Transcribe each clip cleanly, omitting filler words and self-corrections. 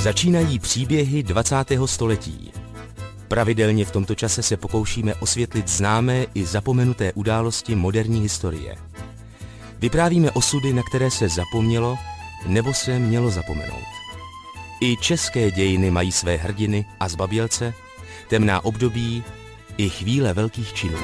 Začínají příběhy 20. století. Pravidelně v tomto čase se pokoušíme osvětlit známé i zapomenuté události moderní historie. Vyprávíme osudy, na které se zapomnělo nebo se mělo zapomenout. I české dějiny mají své hrdiny a zbabělce, temná období i chvíle velkých činů.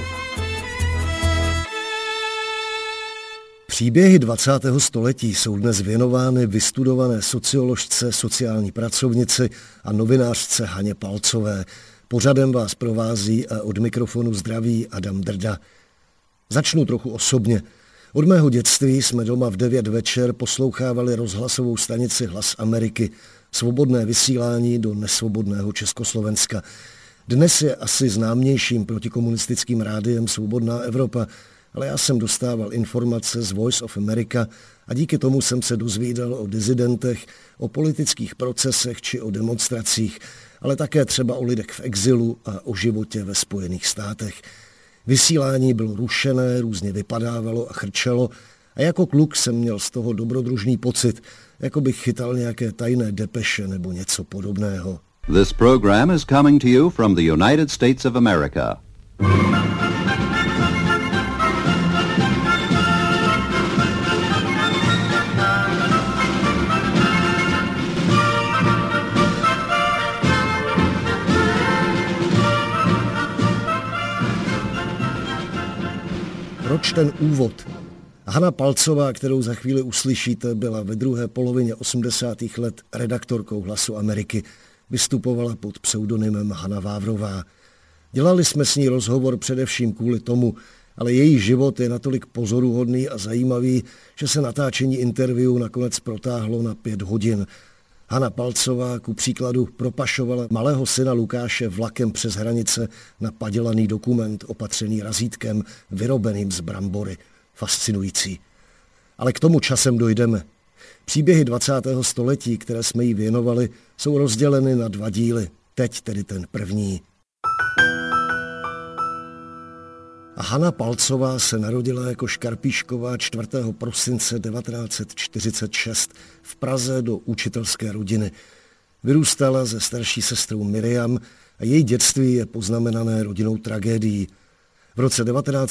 Příběhy 20. století jsou dnes věnovány vystudované socioložce, sociální pracovnici a novinářce Haně Palcové. Pořadem vás provází a od mikrofonu zdraví Adam Drda. Začnu trochu osobně. Od mého dětství jsme doma v 9 večer poslouchávali rozhlasovou stanici Hlas Ameriky, svobodné vysílání do nesvobodného Československa. Dnes je asi známějším protikomunistickým rádiem Svobodná Evropa, ale já jsem dostával informace z Voice of America a díky tomu jsem se dozvídal o disidentech, o politických procesech či o demonstracích, ale také třeba o lidech v exilu a o životě ve Spojených státech. Vysílání bylo rušené, různě vypadávalo a chrčelo a jako kluk jsem měl z toho dobrodružný pocit, jako bych chytal nějaké tajné depeše nebo něco podobného. This program is coming to you from the United States of America. Proč ten úvod? Hana Palcová, kterou za chvíli uslyšíte, byla ve druhé polovině 80. let redaktorkou Hlasu Ameriky. Vystupovala pod pseudonymem Hana Vávrová. Dělali jsme s ní rozhovor především kvůli tomu, ale její život je natolik pozoruhodný a zajímavý, že se natáčení interview nakonec protáhlo na 5 hodin. Hana Palcová ku příkladu propašovala malého syna Lukáše vlakem přes hranice na padělaný dokument opatřený razítkem, vyrobeným z brambory. Fascinující. Ale k tomu časem dojdeme. Příběhy 20. století, které jsme jí věnovali, jsou rozděleny na 2 díly. Teď tedy ten první. A Hana Palcová se narodila jako Škarpíšková 4. prosince 1946 v Praze do učitelské rodiny. Vyrůstala se starší sestrou Miriam a její dětství je poznamenané rodinnou tragédií. V roce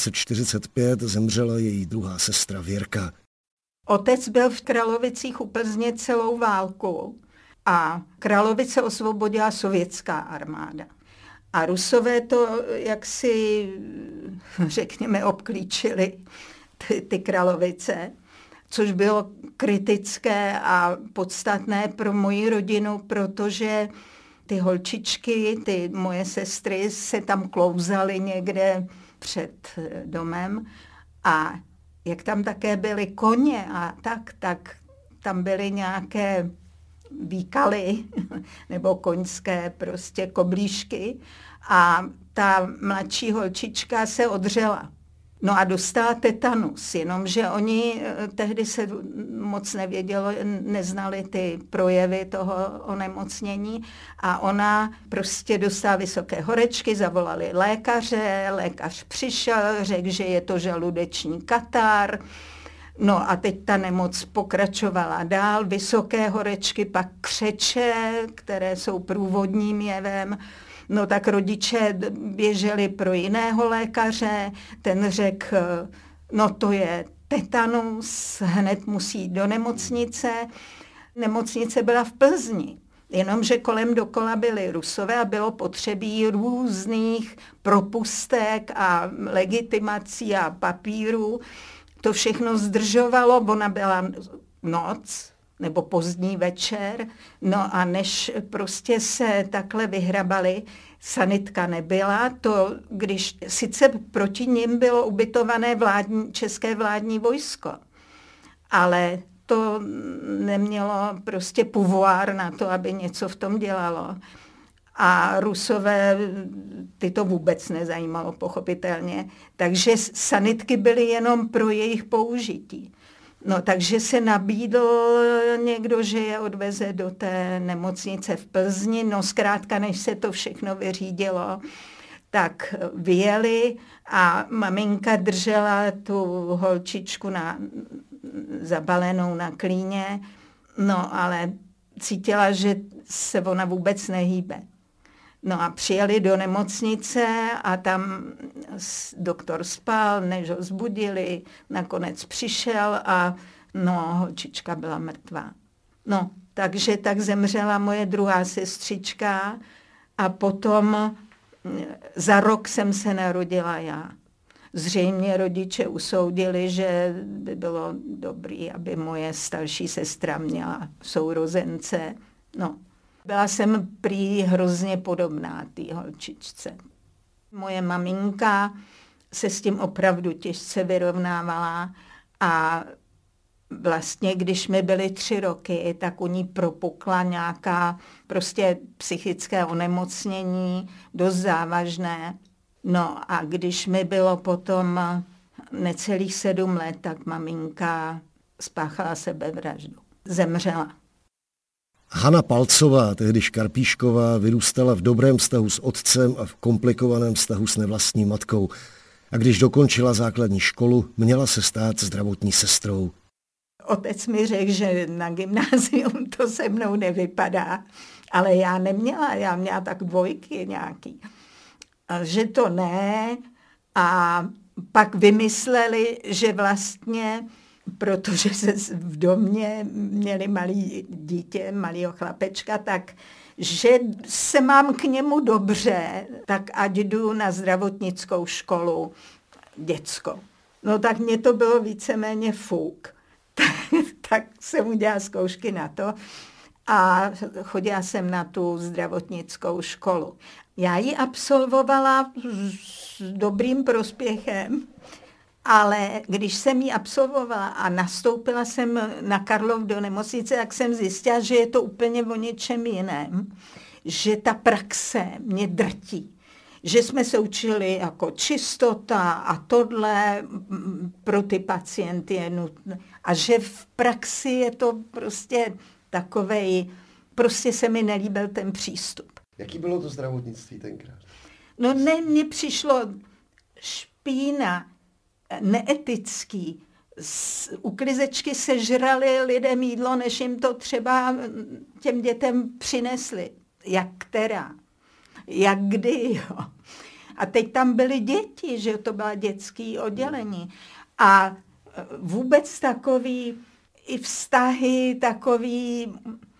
1945 zemřela její druhá sestra Věrka. Otec byl v Kralovicích u Plzně celou válku a Kralovice osvobodila sovětská armáda. A Rusové to jaksi, řekněme, obklíčili ty Kralovice, což bylo kritické a podstatné pro moji rodinu, protože ty holčičky, ty moje sestry se tam klouzaly někde před domem a jak tam také byly koně a tak tam byly nějaké výkaly nebo koňské prostě koblížky a ta mladší holčička se odřela. No a dostala tetanus, jenomže oni tehdy se moc nevědělo, neznali ty projevy toho onemocnění a ona prostě dostala vysoké horečky, zavolali lékaře, lékař přišel, řekl, že je to žaludeční katar. No a teď ta nemoc pokračovala dál, vysoké horečky, pak křeče, které jsou průvodním jevem. No tak rodiče běželi pro jiného lékaře, ten řekl, no to je tetanus, hned musí jít do nemocnice. Nemocnice byla v Plzni, jenomže kolem dokola byli Rusové a bylo potřebí různých propustek a legitimací a papírů. To všechno zdržovalo, ona byla noc nebo pozdní večer, no a než prostě se takhle vyhrabali, sanitka nebyla, to když sice proti nim bylo ubytované české vládní vojsko, ale to nemělo prostě pouvoir na to, aby něco v tom dělalo. A Rusové ty to vůbec nezajímalo, pochopitelně. Takže sanitky byly jenom pro jejich použití. No takže se nabídl někdo, že je odveze do té nemocnice v Plzni. No zkrátka, než se to všechno vyřídilo, tak vyjeli a maminka držela tu holčičku zabalenou na klíně. No ale cítila, že se ona vůbec nehýbe. No a přijeli do nemocnice a tam doktor spal, než ho zbudili, nakonec přišel a holčička byla mrtvá. No, takže tak zemřela moje druhá sestřička a potom za rok jsem se narodila já. Zřejmě rodiče usoudili, že by bylo dobré, aby moje starší sestra měla sourozence. No, byla jsem prý hrozně podobná té holčičce. Moje maminka se s tím opravdu těžce vyrovnávala a vlastně, když mi byly 3 roky, tak u ní propukla nějaká prostě psychické onemocnění, dost závažné. No a když mi bylo potom necelých 7 let, tak maminka spáchala sebevraždu. Zemřela. Hana Palcová, tehdy Škarpíšková, vyrůstala v dobrém vztahu s otcem a v komplikovaném vztahu s nevlastní matkou. A když dokončila základní školu, měla se stát zdravotní sestrou. Otec mi řekl, že na gymnázium to se mnou nevypadá, ale já neměla, já měla tak 2 nějaký. A že to ne a pak vymysleli, že vlastně, protože se v domě měli malý dítě, malýho chlapečka, tak že se mám k němu dobře, tak ať jdu na zdravotnickou školu dětskou. No tak mě to bylo víceméně fuk. Tak jsem udělala zkoušky na to a chodila jsem na tu zdravotnickou školu. Já ji absolvovala s dobrým prospěchem, ale když jsem ji absolvovala a nastoupila jsem na Karlov do nemocnice, tak jsem zjistila, že je to úplně o něčem jiném, že ta praxe mě drtí. Že jsme se učili jako čistota a tohle pro ty pacienty je nutné. A že v praxi je to prostě takovej, prostě se mi nelíbil ten přístup. Jaký bylo to zdravotnictví tenkrát? No ne, mně přišlo špína, neetický. Z uklizečky sežrali lidem jídlo, než jim to třeba těm dětem přinesli. Jak která? Jak kdy, jo. A teď tam byly děti, že to byla dětské oddělení. A vůbec takový i vztahy, takový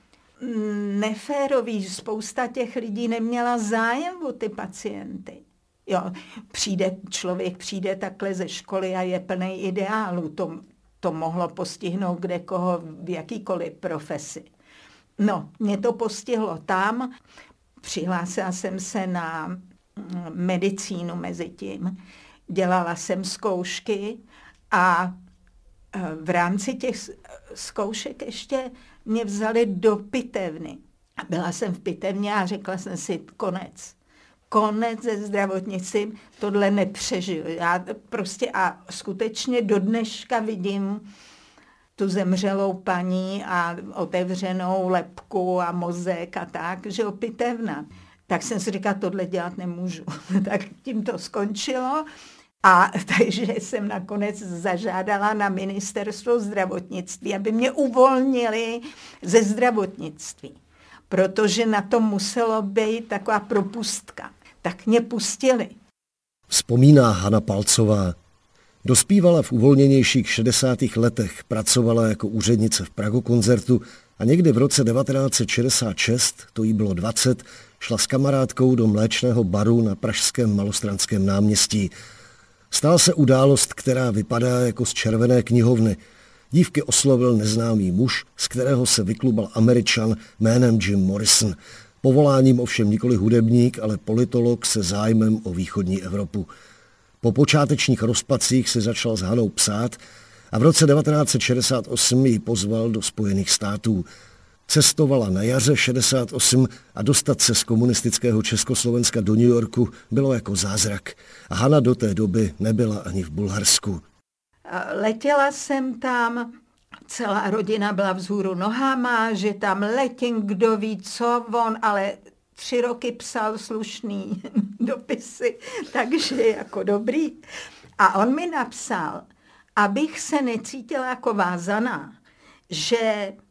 neférový. Spousta těch lidí neměla zájem o ty pacienty. Jo, člověk přijde takhle ze školy a je plný ideálů. To mohlo postihnout kdekoho v jakýkoliv profesi. No, mě to postihlo tam. Přihlásila jsem se na medicínu mezi tím. Dělala jsem zkoušky a v rámci těch zkoušek ještě mě vzali do pitevny. A byla jsem v pitevně a řekla jsem si konec se zdravotnictvím, tohle nepřežiju. Já prostě a skutečně do dneška vidím tu zemřelou paní a otevřenou lebku a mozek a tak, že pitevna. Tak jsem si říkala, tohle dělat nemůžu. Tak tím to skončilo. A takže jsem nakonec zažádala na ministerstvo zdravotnictví, aby mě uvolnili ze zdravotnictví. Protože na to muselo být taková propustka. Tak mě pustili. Vzpomíná Hana Palcová. Dospívala v uvolněnějších 60. letech, pracovala jako úřednice v Pragokoncertu a někdy v roce 1966, to jí bylo 20, šla s kamarádkou do mléčného baru na pražském Malostranském náměstí. Stala se událost, která vypadá jako z červené knihovny. Dívky oslovil neznámý muž, z kterého se vyklubal Američan jménem Jim Morrison. Povoláním ovšem nikoli hudebník, ale politolog se zájmem o východní Evropu. Po počátečních rozpacích si začal s Hanou psát a v roce 1968 ji pozval do Spojených států. Cestovala na jaře 68 a dostat se z komunistického Československa do New Yorku bylo jako zázrak. A Hana do té doby nebyla ani v Bulharsku. Letěla jsem tam, celá rodina byla vzhůru nohama, že tam letím, kdo ví co, ale 3 roky psal slušný dopisy, takže jako dobrý. A on mi napsal, abych se necítila jako vázaná, že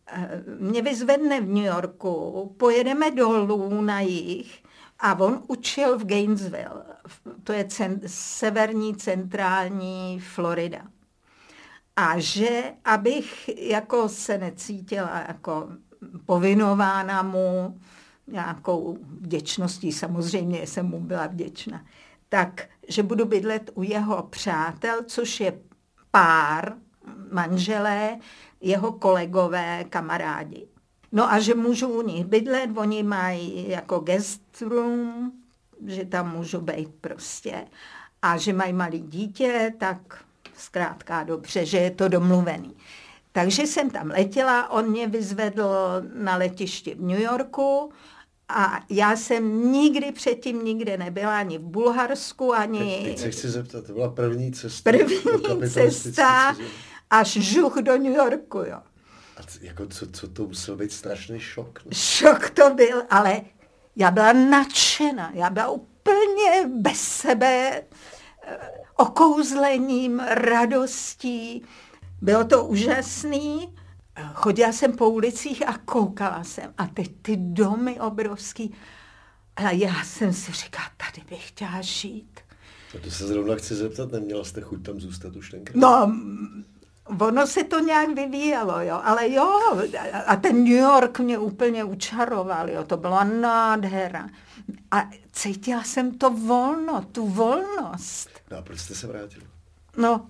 mě vyzvedne v New Yorku, pojedeme dolů na jih a on učil v Gainesville, to je severní centrální Florida. A že abych jako se necítila jako povinována mu nějakou vděčností, samozřejmě jsem mu byla vděčná, tak, že budu bydlet u jeho přátel, což je pár, manželé, jeho kolegové, kamarádi. No a že můžu u nich bydlet, oni mají jako guest room, že tam můžu být prostě. A že mají malý dítě, tak zkrátka dobře, že je to domluvený. Takže jsem tam letěla, on mě vyzvedl na letišti v New Yorku a já jsem nikdy předtím nikde nebyla, ani v Bulharsku, ani... Teď se chci zeptat, to byla první cesta? První cesta až žuch do New Yorku, jo. A jako co to musel být strašný šok? Ne? Šok to byl, ale já byla nadšena, já byla úplně bez sebe, okouzlením, radostí. Bylo to úžasný. Chodila jsem po ulicích a koukala jsem. A teď ty domy obrovský. A já jsem si říkala, tady bych chtěla žít. A to se zrovna chci zeptat, neměla jste chuť tam zůstat už tenkrát? No, ono se to nějak vyvíjelo, jo, ale jo, a ten New York mě úplně učaroval, jo, to byla nádhera. A cítila jsem to volno, tu volnost. No a proč jste se vrátila? No,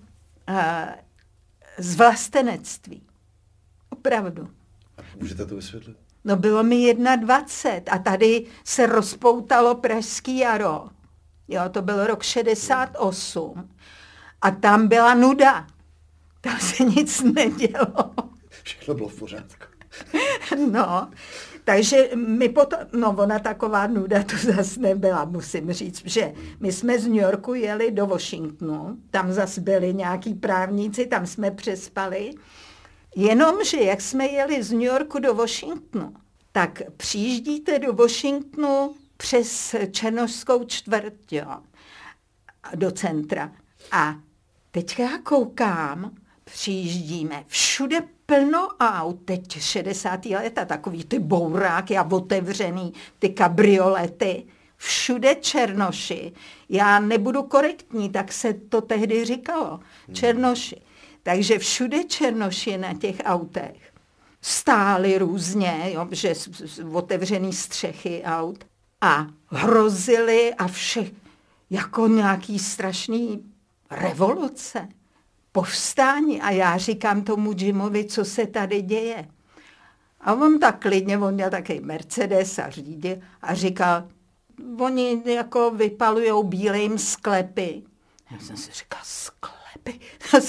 z vlastenectví. Opravdu. A můžete to vysvětlit? No bylo mi 21 a tady se rozpoutalo Pražský jaro. Jo, to byl rok 68. A tam byla nuda. Tam se nic nedělo. Všechno bylo v pořádku. No, takže my potom, no ona taková nuda to zase nebyla, musím říct, že my jsme z New Yorku jeli do Washingtonu, tam zase byli nějaký právníci, tam jsme přespali, jenomže jak jsme jeli z New Yorku do Washingtonu, tak přijíždíte do Washingtonu přes Černošskou čtvrť, jo, do centra. A teďka já koukám, přijíždíme, všude plno aut, teď 60. leta, takový ty bouráky a otevřený, ty kabriolety, všude černoši. Já nebudu korektní, tak se to tehdy říkalo, černoši. Takže všude černoši na těch autech stáli různě, jo, že otevřený střechy aut a hrozili a vše jako nějaký strašný revoluce. Povstání a já říkám tomu Jimovi, co se tady děje. A on tak klidně, on měl takový Mercedes a řídil a říkal, oni jako vypalujou bílým sklepy. Já jsem si říkal, sklepy?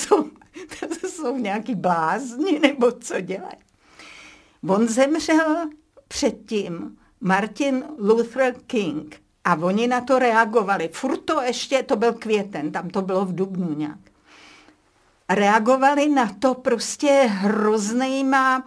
To jsou nějaký blázni, nebo co dělají? On zemřel předtím Martin Luther King a oni na to reagovali. Furt to ještě, to byl květen, tam to bylo v dubnu nějak. Reagovali na to prostě hroznýma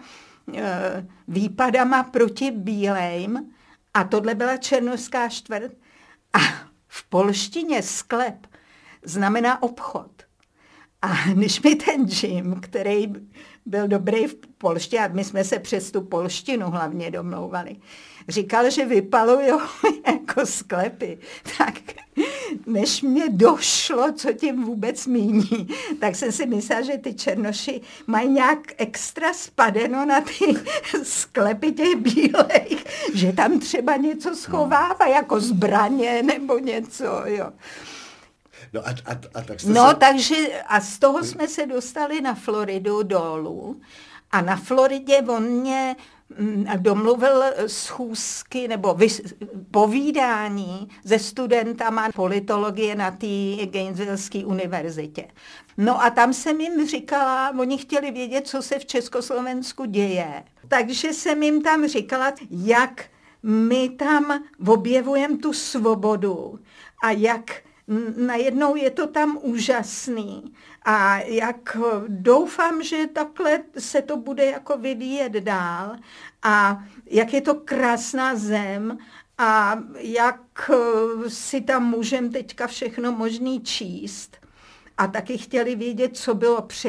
výpadama proti bílejm a tohle byla Černošská čtvrť a v polštině sklep znamená obchod. A když mi ten Jim, který byl dobrý v polštině, a my jsme se přes tu polštinu hlavně domlouvali, říkal, že vypalujou jako sklepy, tak než mě došlo, co tím vůbec míní, tak jsem si myslela, že ty černoši mají nějak extra spadeno na ty sklepy těch bílejch, že tam třeba něco schovává, jako zbraně nebo něco, jo. No a tak jste No, se... takže a z toho jsme se dostali na Floridu dolů a na Floridě on mě domluvil schůzky nebo povídání se studentama politologie na té Gainesvilleské univerzitě. No a tam jsem jim říkala, oni chtěli vědět, co se v Československu děje. Takže jsem jim tam říkala, jak my tam objevujeme tu svobodu a jak najednou je to tam úžasný a jak doufám, že takhle se to bude jako vyvíjet dál a jak je to krásná zem a jak si tam můžeme teďka všechno možný číst. A taky chtěli vědět, co bylo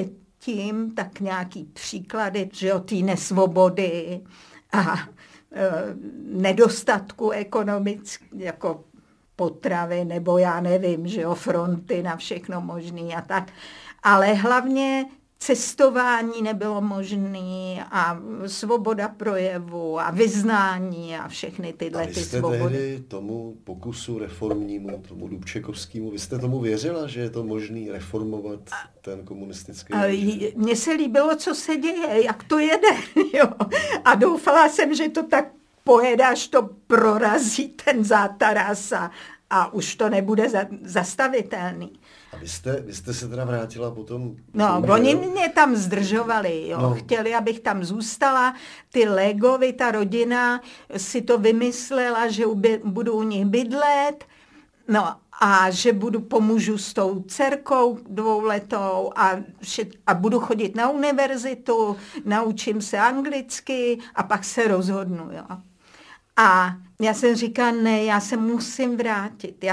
tím, tak nějaký příklady, že jo, té nesvobody a nedostatku ekonomické, jako potravy, nebo já nevím, že jo, fronty na všechno možný a tak. Ale hlavně cestování nebylo možné a svoboda projevu a vyznání a všechny tyhle ty svobody. A vy jste tehdy tomu pokusu reformnímu, tomu Dubčekovskému, vy jste tomu věřila, že je to možné reformovat ten komunistický režim? Mně se líbilo, co se děje, jak to jede. Jo. A doufala jsem, že to tak pojede, až to prorazí ten zátaras a už to nebude zastavitelný. A vy jste se teda vrátila potom? No, oni mě tam zdržovali, jo. No. Chtěli, abych tam zůstala. Ty Legovi, ta rodina si to vymyslela, že budu u nich bydlet, no a že pomůžu s tou dcerkou 2letou a budu chodit na univerzitu, naučím se anglicky a pak se rozhodnu, jo. A já jsem říkala, ne, já se musím vrátit,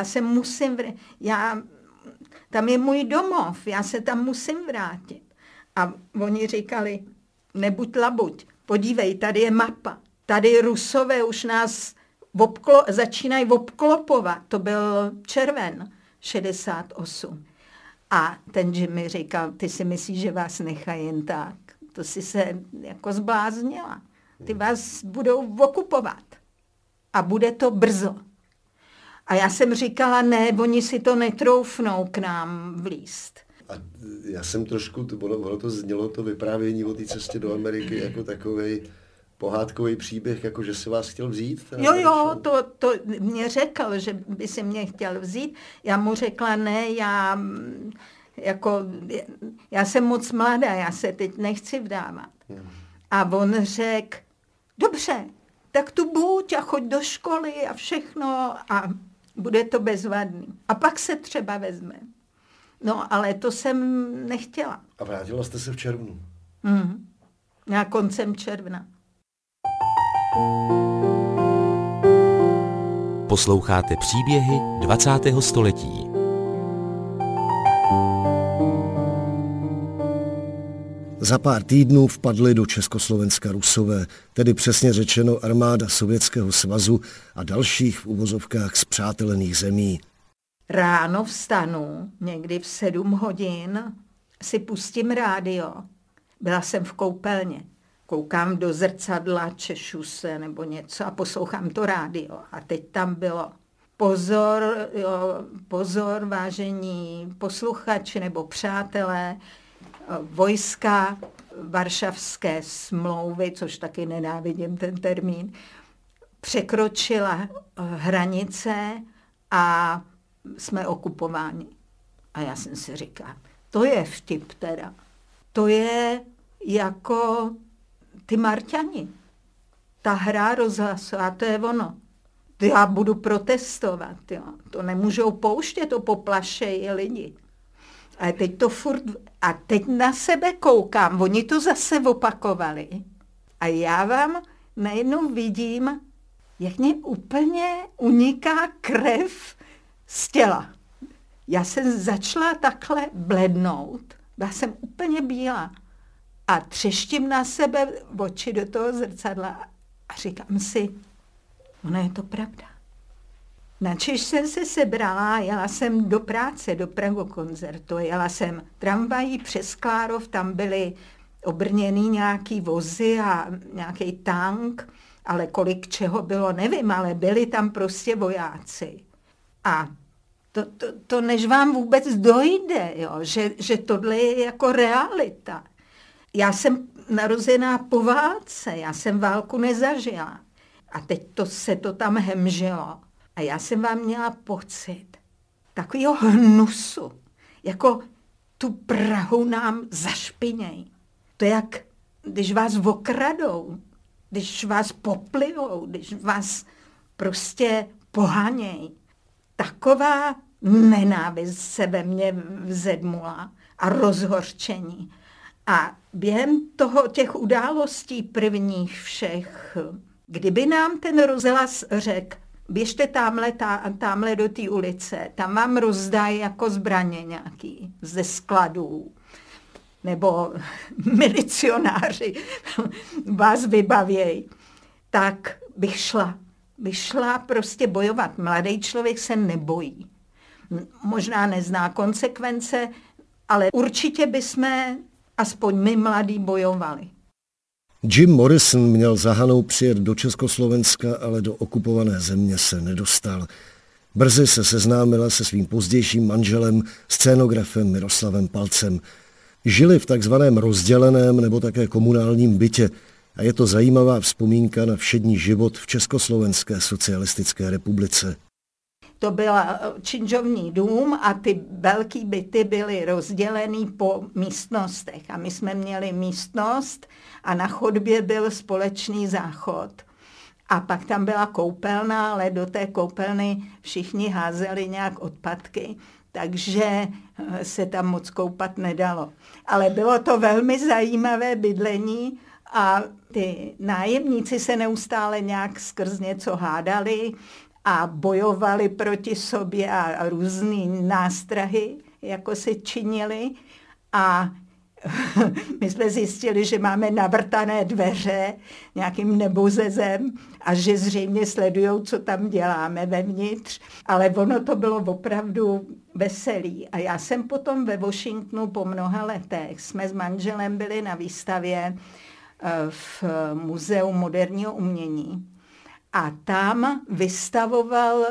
tam je můj domov, já se tam musím vrátit. A oni říkali, nebuď labuť, podívej, tady je mapa, tady Rusové už nás začínají obklopovat, to byl červen 68. A ten Jimmy říkal, ty si myslíš, že vás nechají jen tak, to si se jako zbláznila, ty vás budou okupovat a bude to brzo. A já jsem říkala, ne, oni si to netroufnou k nám vlízt. A já jsem trošku, ono to znělo, to vyprávění o té cestě do Ameriky jako takovej pohádkový příběh, jako že si vás chtěl vzít? Jo, to mě řekl, že by si mě chtěl vzít. Já mu řekla, ne, já jsem moc mladá, já se teď nechci vdávat. A on řekl, dobře, tak tu buď a choď do školy a všechno a bude to bezvadný. A pak se třeba vezme. No, ale to jsem nechtěla. A vrátila jste se v červnu? Na koncem června. Posloucháte příběhy 20. století. Za pár týdnů vpadli do Československa Rusové, tedy přesně řečeno armáda Sovětského svazu a dalších v uvozovkách spřátelených zemí. Ráno vstanu, někdy v 7 hodin, si pustím rádio. Byla jsem v koupelně. Koukám do zrcadla, češu se nebo něco a poslouchám to rádio. A teď tam bylo pozor, vážení posluchači nebo přátelé, vojska Varšavské smlouvy, což taky nenávidím ten termín, překročila hranice a jsme okupováni. A já jsem si říkala, to je vtip teda. To je jako ty Marťani. Ta hra rozhlasová, to je ono. Já budu protestovat, jo. To nemůžou pouštět, to poplašejí lidi. A teď to a teď na sebe koukám, oni to zase opakovali. A já vám najednou vidím, jak mě úplně uniká krev z těla. Já jsem začala takhle blednout, byla jsem úplně bílá. A třeštím na sebe oči do toho zrcadla a říkám si, ono je to pravda. Načež jsem se sebrala, jela jsem do práce, do Pragokoncertu, jela jsem tramvají přes Klárov, tam byly obrněný nějaký vozy a nějaký tank, ale kolik čeho bylo, nevím, ale byli tam prostě vojáci. A to než vám vůbec dojde, jo, že tohle je jako realita. Já jsem narozená po válce, já jsem válku nezažila. A teď se to tam hemželo. A já jsem vám měla pocit takového hnusu, jako tu Prahu nám zašpiněj. To je jak, když vás okradou, když vás poplivou, když vás prostě poháněj. Taková nenávist se ve mně vzedmula a rozhorčení. A během těch událostí prvních všech, kdyby nám ten rozhlas řekl, běžte tamhle do té ulice, tam vám rozdají jako zbraně nějaký ze skladů. nebo milicionáři vás vybavěj, tak bych šla prostě bojovat. Mladý člověk se nebojí. Možná nezná konsekvence, ale určitě bychom, aspoň my mladí, bojovali. Jim Morrison měl za Hanou přijet do Československa, ale do okupované země se nedostal. Brzy se seznámila se svým pozdějším manželem, scénografem Miroslavem Palcem. Žili v takzvaném rozděleném nebo také komunálním bytě a je to zajímavá vzpomínka na všední život v Československé socialistické republice. To byl činžovní dům a ty velký byty byly rozdělený po místnostech. A my jsme měli místnost a na chodbě byl společný záchod. A pak tam byla koupelna, ale do té koupelny všichni házeli nějak odpadky, takže se tam moc koupat nedalo. Ale bylo to velmi zajímavé bydlení a ty nájemníci se neustále nějak skrz něco hádali a bojovali proti sobě a různý nástrahy jako si činili. A my jsme zjistili, že máme navrtané dveře nějakým nebuzezem a že zřejmě sledujou, co tam děláme vevnitř. Ale ono to bylo opravdu veselý. A já jsem potom ve Washingtonu po mnoha letech, jsme s manželem byli na výstavě v Muzeu moderního umění. A tam vystavoval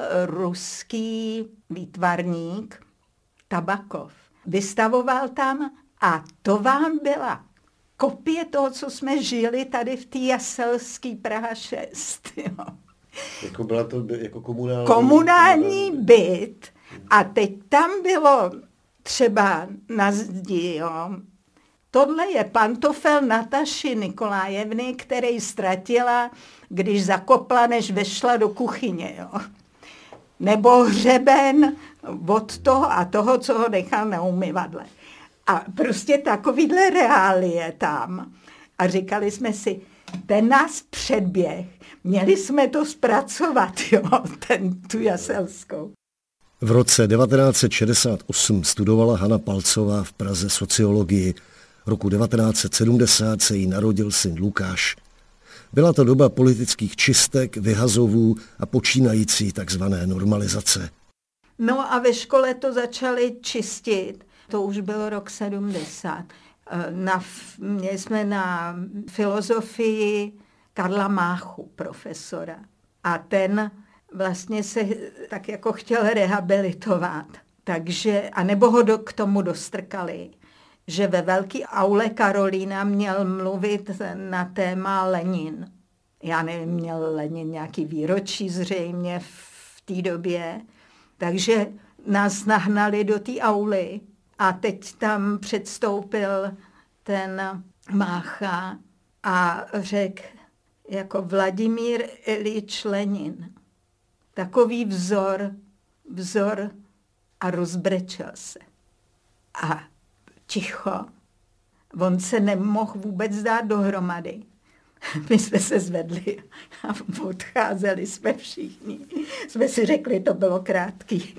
ruský výtvarník Tabakov. Vystavoval tam a to vám byla kopie toho, co jsme žili tady v té Jaselský Praha 6. Jo. Jako byla to jako komunální byt. A teď tam bylo třeba na zdi, jo. Tohle je pantofel Nataši Nikolájevny, který ztratila, když zakopla, než vešla do kuchyně. Jo. Nebo hřeben od toho a toho, co ho nechal na umyvadle. A prostě takovýhle reálie tam. A říkali jsme si, ten nás předběh, měli jsme to zpracovat, jo, tu Jaselskou. V roce 1968 studovala Hana Palcová v Praze sociologii. Roku 1970 se jí narodil syn Lukáš. Byla to doba politických čistek, vyhazovů a počínající takzvané normalizace. No a ve škole to začali čistit. To už byl rok 70. Měli jsme na filozofii Karla Máchu, profesora. A ten vlastně se tak jako chtěl rehabilitovat. Takže, anebo ho k tomu dostrkali, že ve velké aule Karolína měl mluvit na téma Lenin. Já nevím, měl Lenin nějaký výročí zřejmě v té době. Takže nás nahnali do té auly a teď tam předstoupil ten Mácha a řekl jako Vladimír Iljič Lenin. Takový vzor a rozbrečel se. A ticho. On se nemohl vůbec dát dohromady. My jsme se zvedli a odcházeli jsme všichni. Jsme si řekli, to bylo krátký.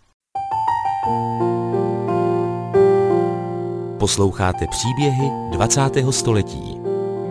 Posloucháte příběhy 20. století.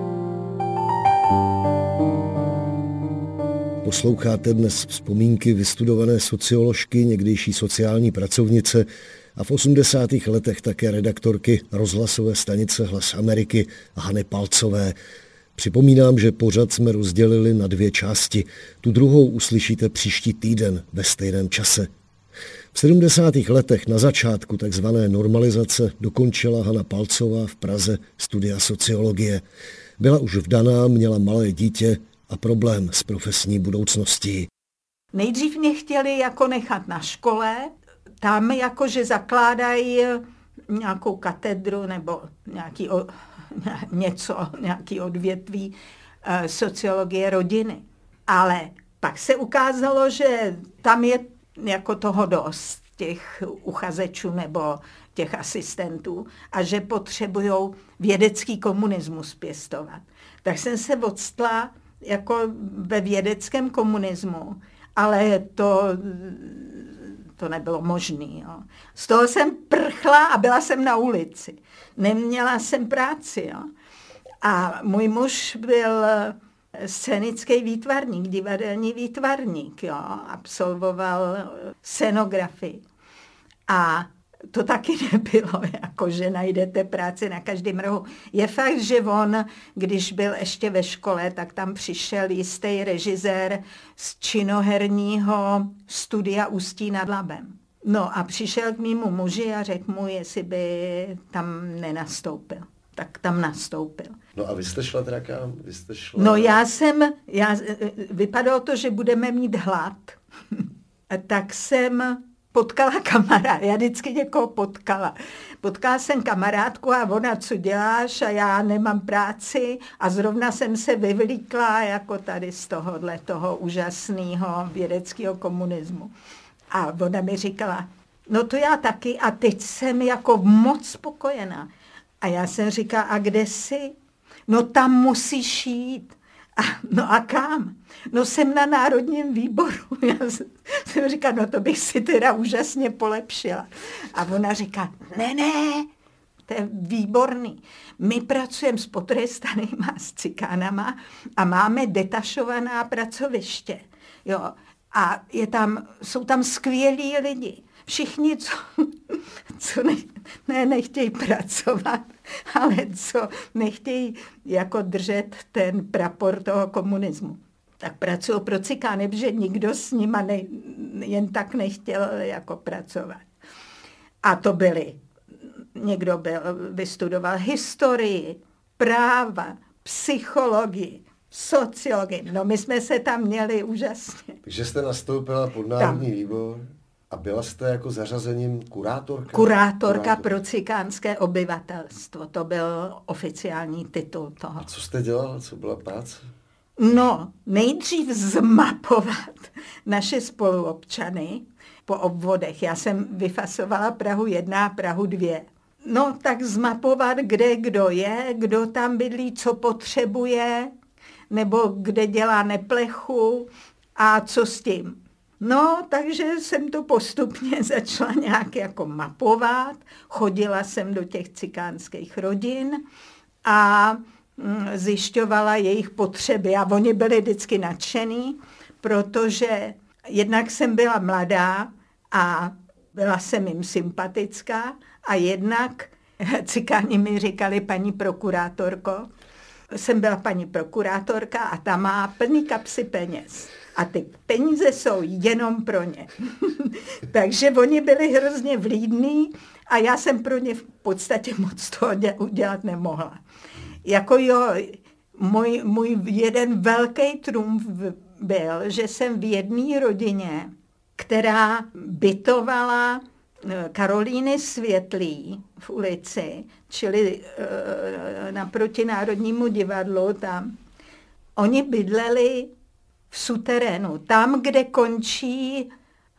Posloucháte dnes vzpomínky vystudované socioložky, někdejší sociální pracovnice a v 80. letech také redaktorky rozhlasové stanice Hlas Ameriky Hany Palcové. Připomínám, že pořad jsme rozdělili na 2 části. Tu druhou uslyšíte příští týden ve stejném čase. V 70. letech na začátku takzvané normalizace dokončila Hana Palcová v Praze studia sociologie. Byla už vdaná, měla malé dítě a problém s profesní budoucností. Nejdřív mě chtěli jako nechat na škole, tam jakože zakládají nějakou katedru nebo nějaký odvětví sociologie rodiny. Ale pak se ukázalo, že tam je jako toho dost, těch uchazečů nebo těch asistentů a že potřebují vědecký komunismus pěstovat. Tak jsem se odstla jako ve vědeckém komunismu, ale to nebylo možné. Z toho jsem prchla a byla jsem na ulici. Neměla jsem práci. Jo. A můj muž byl scénický výtvarník, divadelní výtvarník. Jo. Absolvoval scenografii. A to taky nebylo, jako že najdete práci na každém rohu. Je fakt, že on, když byl ještě ve škole, tak tam přišel jistý režisér z činoherního studia Ústí nad Labem. No a přišel k mému muži a řekl mu, jestli by tam nenastoupil. Tak tam nastoupil. No a vy jste šla teda kam? Vy jste šla... No vypadalo to, že budeme mít hlad. Tak jsem potkala kamarád, já vždycky někoho potkala. Potkala jsem kamarádku a ona, co děláš, a já nemám práci a zrovna jsem se vyvlíkla jako tady z toho úžasného vědeckého komunismu. A ona mi říkala, no to já taky a teď jsem jako moc spokojená. A já jsem říkala, a kde jsi? No tam musíš jít. No a kam? No jsem na Národním výboru. Já jsem říkala, no to bych si teda úžasně polepšila. A ona říká, ne, to je výborný. My pracujeme s potrestanýma, s cikánama a máme detašovaná pracoviště. Jo. A jsou tam skvělí lidi. Všichni, co nechtějí pracovat, ale co nechtějí jako držet ten prapor toho komunismu. Tak pracují pro cikány, protože nikdo s nima jen tak nechtěl jako pracovat. A to někdo vystudoval historii, práva, psychologii, sociologii. No my jsme se tam měli úžasně. Takže jste nastoupila pod Národní výbor. A byla jste jako zařazením kurátorka? Kurátorka pro cikánské obyvatelstvo. To byl oficiální titul toho. A co jste dělala? Co byla práce? No, nejdřív zmapovat naše spoluobčany po obvodech. Já jsem vyfasovala Prahu 1 a Prahu 2. No, tak zmapovat, kde kdo je, kdo tam bydlí, co potřebuje, nebo kde dělá neplechu a co s tím. No, takže jsem to postupně začala nějak jako mapovat. Chodila jsem do těch cikánských rodin a zjišťovala jejich potřeby. A oni byli vždycky nadšený, protože jednak jsem byla mladá a byla jsem jim sympatická a jednak cikáni mi říkali, paní prokurátorko, jsem byla paní prokurátorka a ta má plný kapsy peněz. A ty peníze jsou jenom pro ně. Takže oni byli hrozně vlídní a já jsem pro ně v podstatě moc toho udělat nemohla. Jako jo, můj jeden velký trumf byl, že jsem v jedné rodině, která bytovala Karolíny Světlý v ulici, čili naproti Národnímu divadlu tam, oni bydleli v suterénu, tam, kde končí,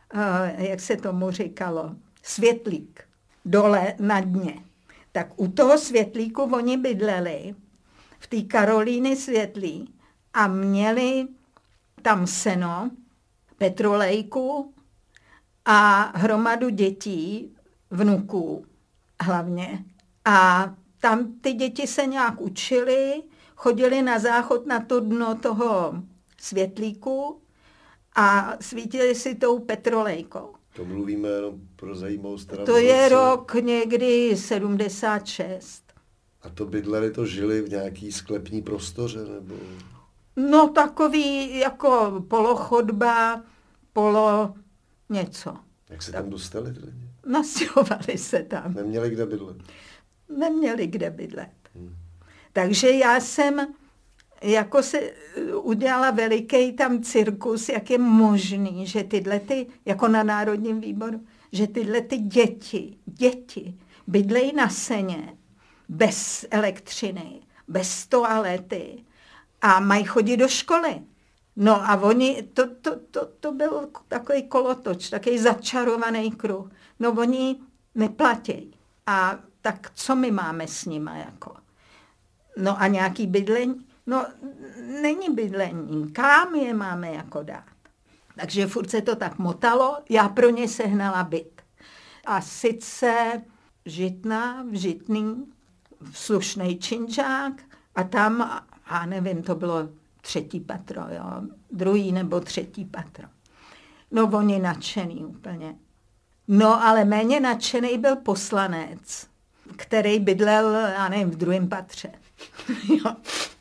jak se tomu říkalo, Světlík, dole na dně. Tak u toho Světlíku oni bydleli, v té Karolíny Světlý a měli tam seno, petrolejku a hromadu dětí, vnuků hlavně. A tam ty děti se nějak učily, chodili na záchod na to dno toho Světlíku a svítili si tou petrolejkou. To mluvíme jenom pro zajímavost. To je rok někdy 76. A to bydleli, to žili v nějaký sklepní prostoře, nebo? No takový jako polochodba, něco. Jak se tam dostali tedy? Nastěhovali se tam. Neměli kde bydlet? Neměli kde bydlet. Takže já jsem jako se udělala veliký tam cirkus, jak je možný, že tyhle jako na Národním výboru, že tyhle děti bydlejí na seně, bez elektřiny, bez toalety a mají chodit do školy. No a oni, to byl takový kolotoč, takový začarovaný kruh. No oni neplatí. A tak co my máme s nima jako? No a nějaký bydlení? No není bydlení. Kam je máme jako dát? Takže furt se to tak motalo, já pro ně sehnala byt. A sice Žitná, v Žitný, slušnej činžák a tam, já nevím, to bylo 3. patro, jo, 2. nebo 3. patro. No oni nadšený úplně. No ale méně nadšený byl poslanec, který bydlel, já nevím, v 2. patře. Jo.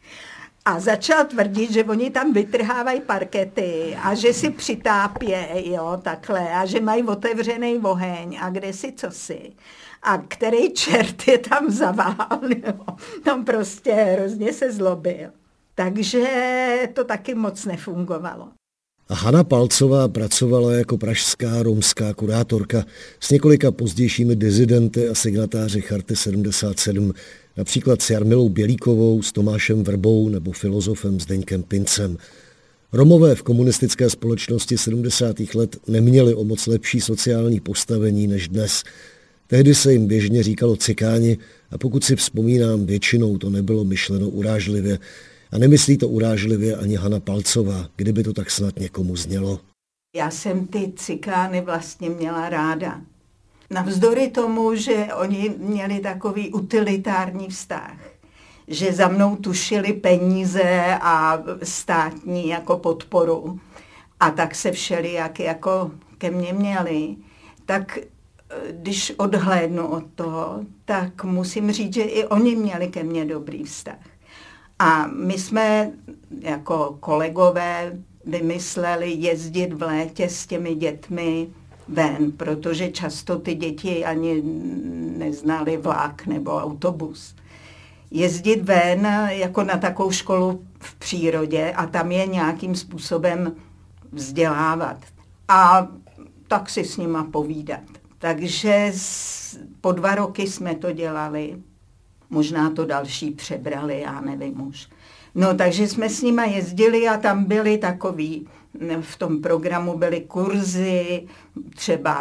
A začal tvrdit, že oni tam vytrhávají parkety a že si přitápějí, jo, takhle, a že mají otevřený oheň a kde si cosi. A který čert je tam zavál, jo. Tam prostě hrozně se zlobil. Takže to taky moc nefungovalo. A Hana Palcová pracovala jako pražská romská kurátorka s několika pozdějšími dizidenty a signatáři Charty 77, například s Jarmilou Bělíkovou, s Tomášem Vrbou nebo filozofem Zdeňkem Pincem. Romové v komunistické společnosti 70. let neměli o moc lepší sociální postavení než dnes. Tehdy se jim běžně říkalo cikáni a pokud si vzpomínám, většinou to nebylo myšleno urážlivě. A nemyslí to urážlivě ani Hana Palcová, kdyby to tak snad někomu znělo. Já jsem ty cikány vlastně měla ráda. Navzdory tomu, že oni měli takový utilitární vztah, že za mnou tušili peníze a státní jako podporu a tak se všelijak jako ke mně měli, tak když odhlédnu od toho, tak musím říct, že i oni měli ke mně dobrý vztah. A my jsme jako kolegové vymysleli jezdit v létě s těmi dětmi ven, protože často ty děti ani neznali vlak nebo autobus. Jezdit ven jako na takovou školu v přírodě a tam je nějakým způsobem vzdělávat. A tak si s nima povídat. Takže po 2 roky jsme to dělali. Možná to další přebrali, já nevím už. No, takže jsme s nima jezdili a tam byly takový, v tom programu byly kurzy, třeba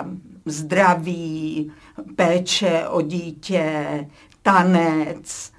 zdraví, péče o dítě, tanec,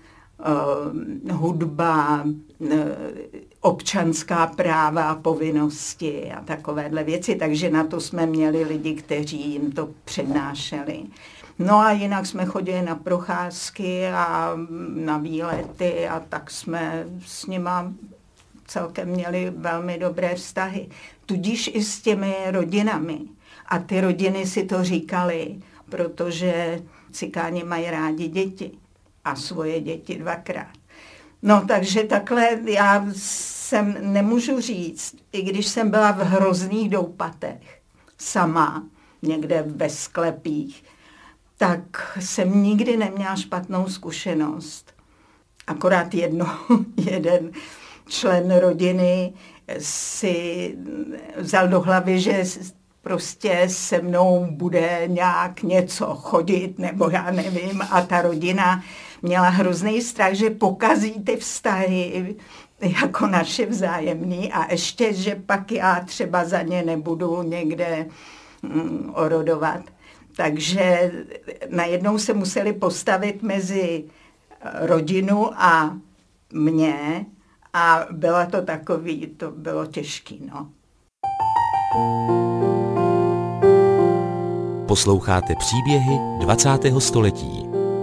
hudba, občanská práva a povinnosti a takovéhle věci. Takže na to jsme měli lidi, kteří jim to přednášeli. No a jinak jsme chodili na procházky a na výlety a tak jsme s nima celkem měli velmi dobré vztahy. Tudíž i s těmi rodinami. A ty rodiny si to říkali, protože cikáni mají rádi děti a svoje děti 2krát. No takže takhle já jsem nemůžu říct, i když jsem byla v hrozných doupatech sama, někde ve sklepích, tak jsem nikdy neměla špatnou zkušenost. Akorát jeden člen rodiny si vzal do hlavy, že prostě se mnou bude nějak něco chodit, nebo já nevím, a ta rodina měla hrozný strach, že pokazí ty vztahy jako naše vzájemný a ještě, že pak já třeba za ně nebudu někde orodovat. Takže najednou se museli postavit mezi rodinu a mě a bylo to takový, to bylo těžký, no. Posloucháte příběhy 20. století.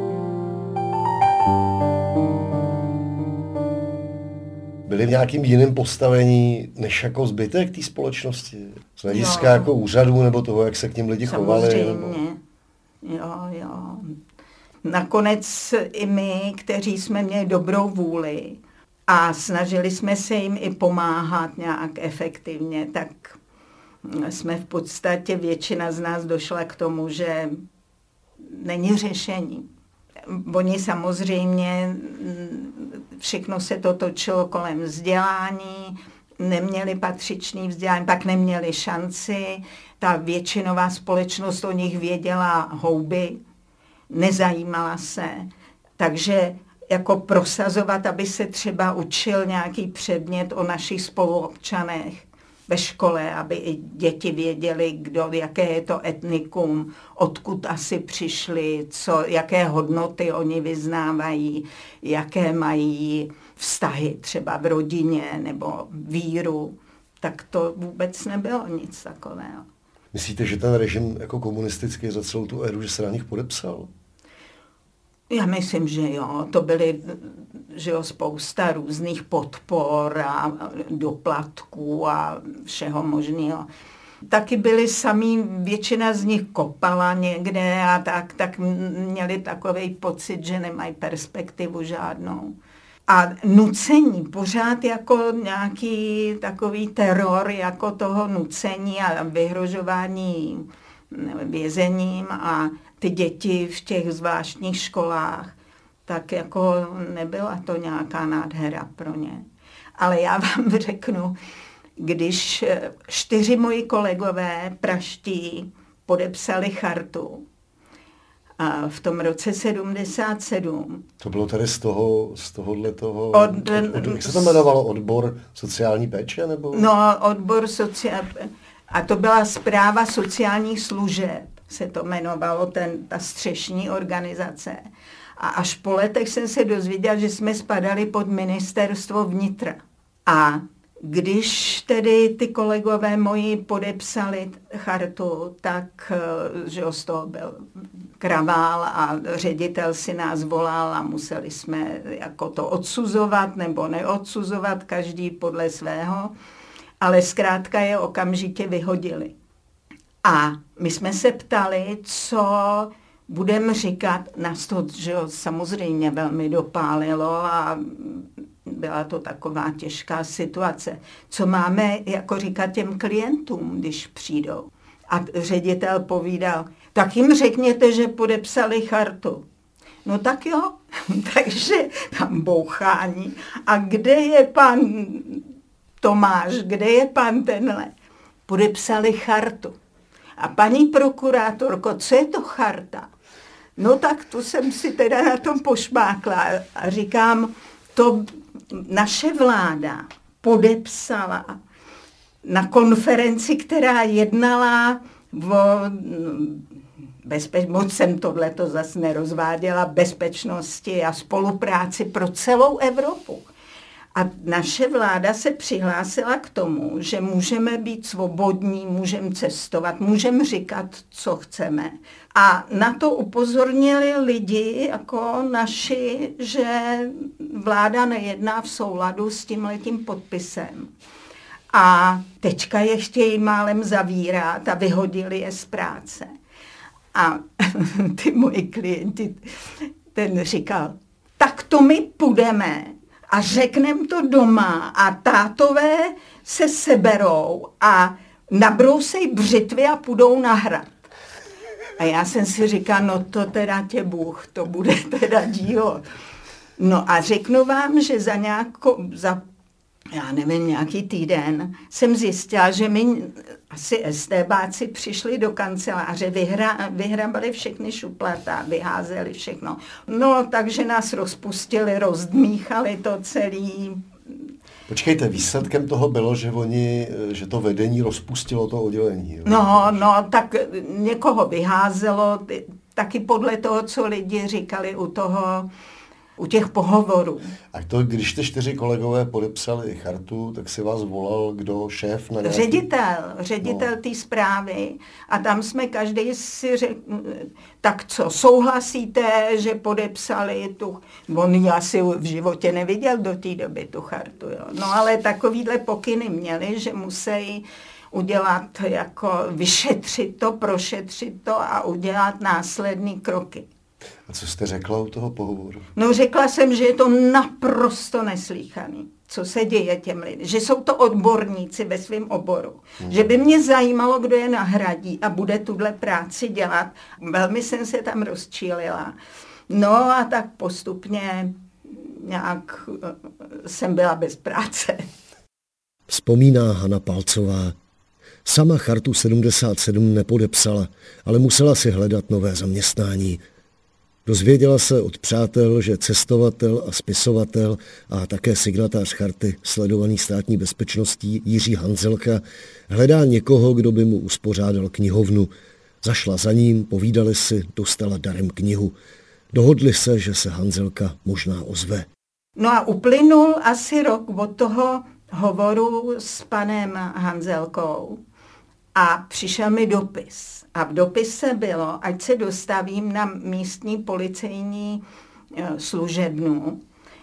Byli v nějakým jiném postavení než jako zbytek té společnosti? Z hlediska jako úřadů nebo toho, jak se k těm lidi chovali? Samozřejmě. Nebo... Jo. Nakonec i my, kteří jsme měli dobrou vůli a snažili jsme se jim i pomáhat nějak efektivně, tak jsme v podstatě, většina z nás došla k tomu, že není řešení. Oni samozřejmě, všechno se to točilo kolem vzdělání, neměli patřičný vzdělání, pak neměli šanci, ta většinová společnost o nich věděla houby, nezajímala se, takže jako prosazovat, aby se třeba učil nějaký předmět o našich spoluobčanech ve škole, aby i děti věděli, jaké je to etnikum, odkud asi přišli, jaké hodnoty oni vyznávají, jaké mají vztahy třeba v rodině nebo víru. tak to vůbec nebylo nic takového. Myslíte, že ten režim jako komunistický za celou tu éru, že se na nich podepsal? Já myslím, že jo. To byly, že jo, spousta různých podpor a doplatků a všeho možného. Taky byli samý, většina z nich kopala někde a tak měli takovej pocit, že nemají perspektivu žádnou. A nucení, pořád jako nějaký takový teror, jako toho nucení a vyhrožování vězením a ty děti v těch zvláštních školách, tak jako nebyla to nějaká nádhera pro ně. Ale já vám řeknu, když 4 moji kolegové praští podepsali chartu v tom roce 77. To bylo tady z tohohletoho, jak se to jmenovalo, odbor sociální péče? Nebo? No, odbor sociální, a to byla správa sociálních služeb, se to jmenovalo, ta střešní organizace. A až po letech jsem se dozvěděla, že jsme spadali pod ministerstvo vnitra. A když tedy ty kolegové moji podepsali chartu, tak že z toho byl kravál a ředitel si nás volal a museli jsme jako to odsuzovat nebo neodsuzovat, každý podle svého, ale zkrátka je okamžitě vyhodili. A my jsme se ptali, co budeme říkat, nás to že samozřejmě velmi dopálilo a byla to taková těžká situace. Co máme jako říkat těm klientům, když přijdou? A ředitel povídal, tak jim řekněte, že podepsali chartu. No tak jo, takže tam bouchání. A kde je pan Tomáš, kde je pan tenhle? Podepsali chartu. A paní prokurátorko, co je to charta? No tak tu jsem si teda na tom pošmákla a říkám, to naše vláda podepsala na konferenci, která jednala moc jsem tohleto zase nerozváděla, bezpečnosti a spolupráci pro celou Evropu. A naše vláda se přihlásila k tomu, že můžeme být svobodní, můžeme cestovat, můžeme říkat, co chceme. A na to upozornili lidi jako naši, že vláda nejedná v souladu s tímhletím podpisem. A teďka je chtějí málem zavírat a vyhodili je z práce. A ty moji klienti, ten říkal, tak to my půjdeme a řekneme to doma a tátové se seberou a nabrousej břitvy a půjdou na hrad. A já jsem si říkal, no to teda tě Bůh, to bude teda dílo. No a řeknu vám, že za já nevím, nějaký týden jsem zjistila, že mi asi STBáci přišli do kanceláře, vyhrabali všechny šuplata, vyházeli všechno. No, takže nás rozpustili, rozdmíchali to celý. Počkejte, výsledkem toho bylo, že to vedení rozpustilo to oddělení. No, tak někoho vyházelo, taky podle toho, co lidi říkali u těch pohovorů. A to, když ty 4 kolegové podepsali chartu, tak si vás volal kdo, šéf? Na nějaký... Ředitel té zprávy. A tam jsme každý si řekl, tak co, souhlasíte, že podepsali tu... On asi v životě neviděl do té doby tu chartu. Jo. No ale takovýhle pokyny měli, že musí udělat, jako vyšetřit to, prošetřit to a udělat následný kroky. A co jste řekla u toho pohovoru? No řekla jsem, že je to naprosto neslýchaný, co se děje těm lidem, že jsou to odborníci ve svém oboru, že by mě zajímalo, kdo je nahradí a bude tuhle práci dělat. Velmi jsem se tam rozčílila. No a tak postupně nějak jsem byla bez práce. Vzpomíná Hana Palcová. Sama chartu 77 nepodepsala, ale musela si hledat nové zaměstnání. Dozvěděla se od přátel, že cestovatel a spisovatel a také signatář charty sledovaný státní bezpečností Jiří Hanzelka hledá někoho, kdo by mu uspořádal knihovnu. Zašla za ním, povídali si, dostala darem knihu. Dohodli se, že se Hanzelka možná ozve. No a uplynul asi rok od toho hovoru s panem Hanzelkou a přišel mi dopis. A v dopise bylo, ať se dostavím na místní policejní služebnu,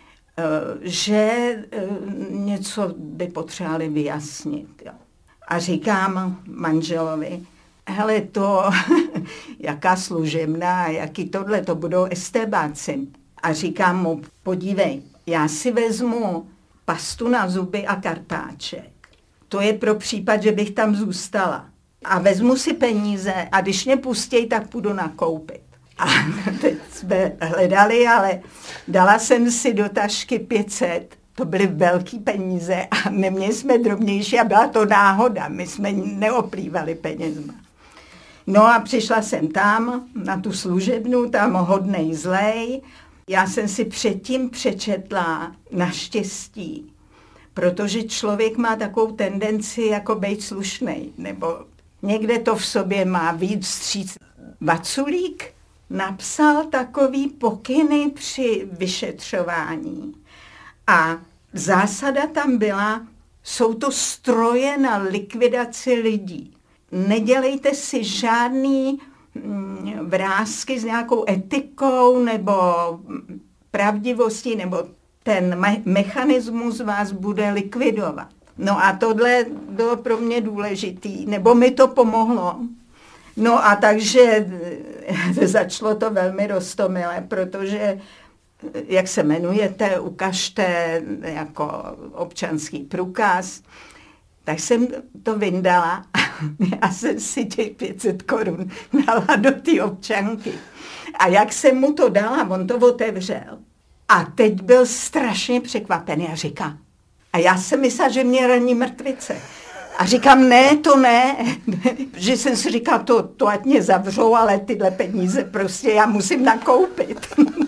že něco by potřebovali vyjasnit. Jo. A říkám manželovi, hele, to, jaká služebna, jaký tohle, to budou estébáci. A říkám mu, podívej, já si vezmu pastu na zuby a kartáček. To je pro případ, že bych tam zůstala. A vezmu si peníze a když mě pustěj, tak půjdu nakoupit. A teď jsme hledali, ale dala jsem si do tašky 500, to byly velký peníze a neměli jsme drobnější a byla to náhoda, my jsme neoplývali penězma. No a přišla jsem tam na tu služebnu, tam hodnej zlej. Já jsem si předtím přečetla naštěstí, protože člověk má takovou tendenci jako být slušnej, nebo někde to v sobě má víc vstříc. Vaculík napsal takový pokyny při vyšetřování a zásada tam byla, jsou to stroje na likvidaci lidí. Nedělejte si žádný vrásky s nějakou etikou nebo pravdivostí, nebo ten mechanismus vás bude likvidovat. No a tohle bylo pro mě důležitý, nebo mi to pomohlo. No a takže začalo to velmi roztomile, protože, jak se jmenujete, ukažte jako občanský průkaz, tak jsem to vyndala a já jsem si těch 500 korun dala do té občanky. A jak jsem mu to dala, on to otevřel. A teď byl strašně překvapený a říká, a já jsem myslela, že mě raní mrtvice. A říkám, ne, to ne, že jsem si říkal, to ať mě zavřou, ale tyhle peníze prostě já musím nakoupit.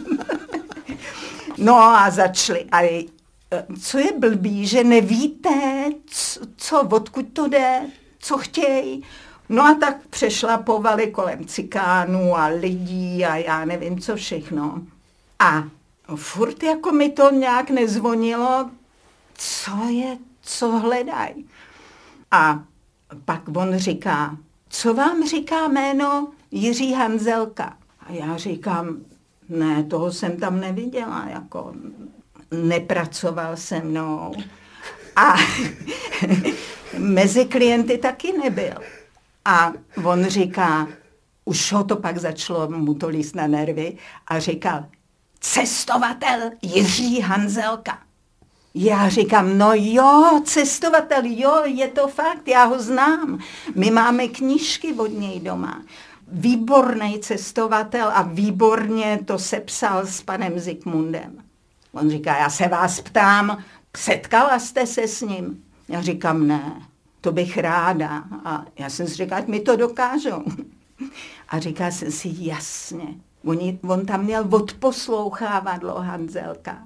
No a začali. A co je blbý, že nevíte, odkud to jde, co chtějí. No a tak přešlapovali kolem cikánů a lidí a já nevím, co všechno. A furt jako mi to nějak nezvonilo, co hledají. A pak on říká, co vám říká jméno Jiří Hanzelka? A já říkám, ne, toho jsem tam neviděla, jako nepracoval se mnou. A mezi klienty taky nebyl. A on říká, už ho to pak začalo mu to líst na nervy a říkal, cestovatel Jiří Hanzelka. Já říkám, no jo, cestovatel, jo, je to fakt, já ho znám. My máme knížky od něj doma. Výborný cestovatel a výborně to sepsal s panem Zikmundem. On říká, já se vás ptám, setkala jste se s ním? Já říkám, ne, to bych ráda. A já jsem si říkala, ať mi to dokážou. A říká jsem si, jasně, on tam měl odposlouchávadlo Hanzelka.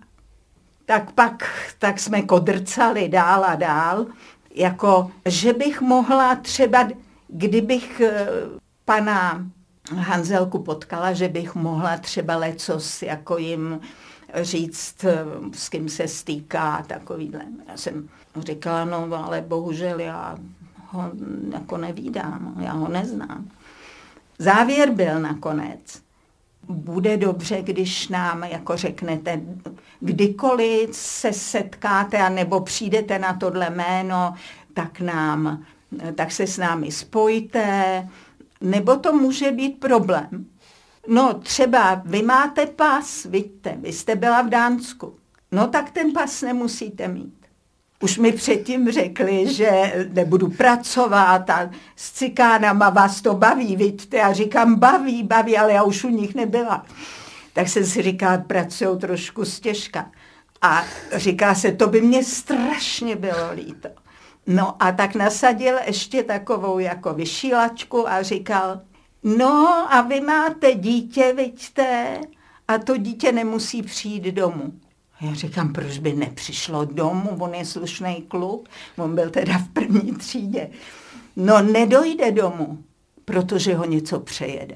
Tak jsme kodrcali dál a dál, jako, že bych mohla třeba, kdybych pana Hanzelku potkala, že bych mohla třeba lecos jako jim říct, s kým se stýká, takovýhle. Já jsem říkala, no ale bohužel já ho jako nevídám, já ho neznám. Závěr byl nakonec. Bude dobře, když nám jako řeknete, kdykoliv se setkáte nebo přijdete na tohle jméno, tak se s námi spojte, nebo to může být problém. No třeba vy máte pas, vidíte, vy jste byla v Dánsku, no tak ten pas nemusíte mít. Už mi předtím řekli, že nebudu pracovat a s cikánama vás to baví, vidíte, já říkám baví, ale já už u nich nebyla. Tak jsem si říkala, pracujou trošku stěžka. A říká se, to by mě strašně bylo líto. No a tak nasadil ještě takovou jako vyšílačku a říkal, no a vy máte dítě, vidíte, a to dítě nemusí přijít domů. Já říkám, proč by nepřišlo domů, on je slušný kluk, on byl teda v první třídě. No nedojde domů, protože ho něco přejede.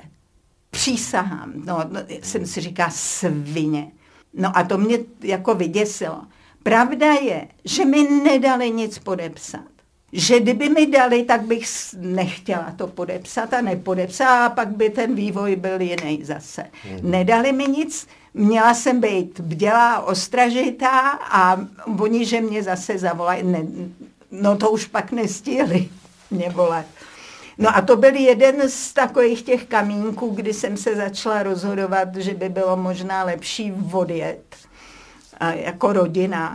Přísahám, no jsem si říká svině. No a to mě jako vyděsilo. Pravda je, že mi nedali nic podepsat. Že kdyby mi dali, tak bych nechtěla to podepsat a nepodepsala a pak by ten vývoj byl jiný zase. Nedali mi nic, měla jsem být bdělá, ostražitá a oni, že mě zase zavolají, no to už pak nestihli mě volat. No a to byl jeden z takových těch kamínků, kdy jsem se začala rozhodovat, že by bylo možná lepší odjet jako rodina.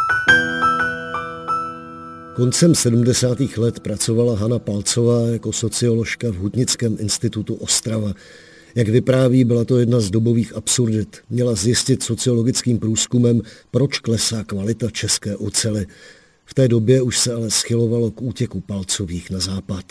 Koncem 70. let pracovala Hana Palcová jako socioložka v Hutnickém institutu Ostrava. Jak vypráví, byla to jedna z dobových absurdit. Měla zjistit sociologickým průzkumem, proč klesá kvalita české oceli. V té době už se ale schylovalo k útěku Palcových na západ.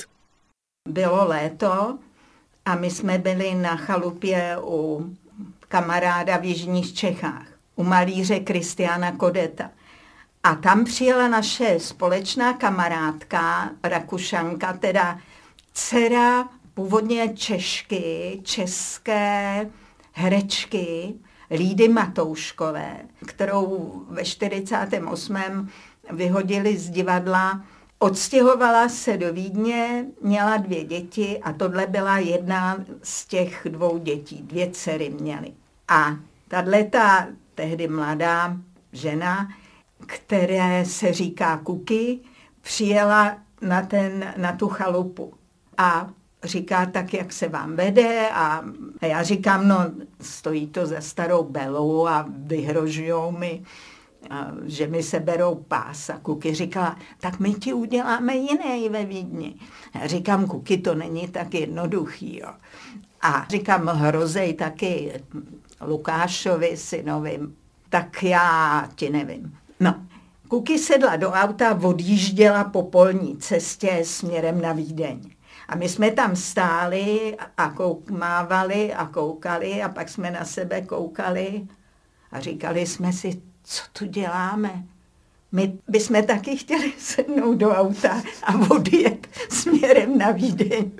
Bylo léto a my jsme byli na chalupě u kamaráda v jižních Čechách, u malíře Kristiána Kodeta. A tam přijela naše společná kamarádka, Rakušanka, teda dcera původně Češky, české herečky Lídy Matouškové, kterou ve 48. vyhodili z divadla. Odstěhovala se do Vídně, měla 2 děti a tohle byla jedna z těch 2 dětí. 2 dcery měly. A tato tehdy mladá žena, které se říká Kuky, přijela na tu chalupu a říká tak, jak se vám vede a já říkám, no stojí to za starou Belou a vyhrožujou mi, že mi seberou pás. A Kuky říkala, tak my ti uděláme jiný ve Vídni. Já říkám, Kuky, to není tak jednoduchý. Jo. A říkám, hrozej taky Lukášovi, synovi, tak já ti nevím. No, Kuky sedla do auta, odjížděla po polní cestě směrem na Vídeň. A my jsme tam stáli a mávali a koukali a pak jsme na sebe koukali a říkali jsme si, co tu děláme. My bychom taky chtěli sednout do auta a odjet směrem na Vídeň.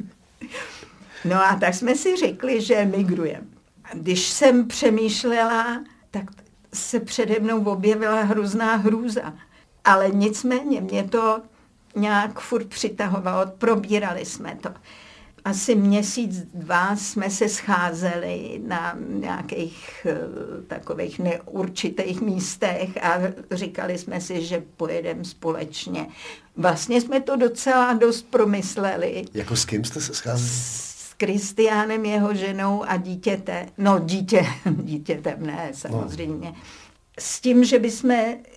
No a tak jsme si řekli, že emigrujeme. Když jsem přemýšlela, tak se přede mnou objevila hrozná hrůza. Ale nicméně mě to nějak furt přitahovalo, probírali jsme to. Asi měsíc, 2 jsme se scházeli na nějakých takových neurčitých místech a říkali jsme si, že pojedeme společně. Vlastně jsme to docela dost promysleli. Jako s kým jste se scházeli? S Kristiánem, jeho ženou a dítěte. No dítětem ne, samozřejmě. No. S tím, že bychom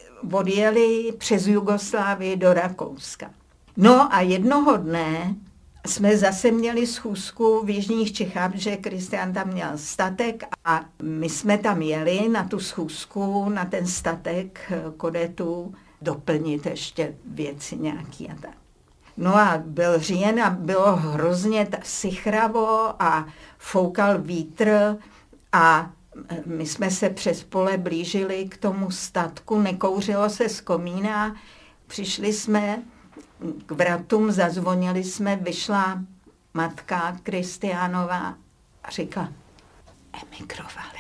odjeli přes Jugoslávii do Rakouska. No a jednoho dne jsme zase měli schůzku v jižních Čechách, že Kristián tam měl statek a my jsme tam jeli na tu schůzku, na ten statek Kodetu, doplnit ještě věci nějaký a tak. No a byl říjen a bylo hrozně sichravo a foukal vítr a my jsme se přes pole blížili k tomu statku, nekouřilo se z komína, přišli jsme k vratům, zazvonili jsme, vyšla matka Kristiánova a říkala, emigrovali.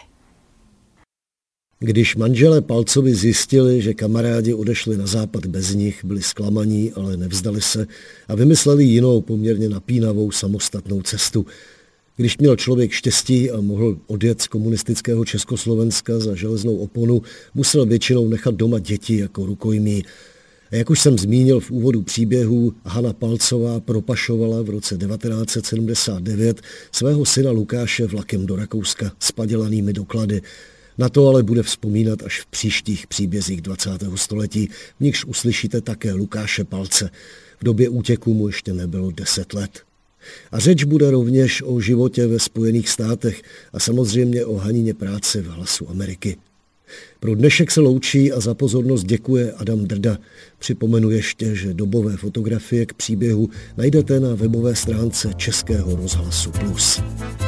Když manželé Palcovi zjistili, že kamarádi odešli na západ bez nich, byli zklamaní, ale nevzdali se a vymysleli jinou poměrně napínavou samostatnou cestu. Když měl člověk štěstí a mohl odjet z komunistického Československa za železnou oponu, musel většinou nechat doma děti jako rukojmí. A jak už jsem zmínil v úvodu příběhu, Hana Palcová propašovala v roce 1979 svého syna Lukáše vlakem do Rakouska s padělanými doklady. Na to ale bude vzpomínat až v příštích příbězích 20. století, v nichž uslyšíte také Lukáše Palce. V době útěku mu ještě nebylo 10 let. A řeč bude rovněž o životě ve Spojených státech a samozřejmě o Hanině práci v Hlasu Ameriky. Pro dnešek se loučí a za pozornost děkuje Adam Drda. Připomenu ještě, že dobové fotografie k příběhu najdete na webové stránce Českého rozhlasu Plus.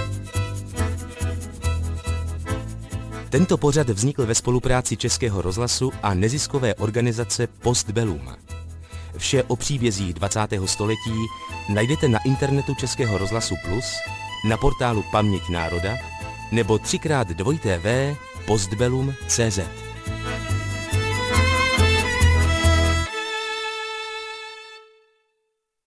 Tento pořad vznikl ve spolupráci Českého rozhlasu a neziskové organizace Postbellum. Vše o příbězích 20. století najdete na internetu Českého rozhlasu Plus, na portálu Paměť národa nebo 3x2tv postbellum.cz.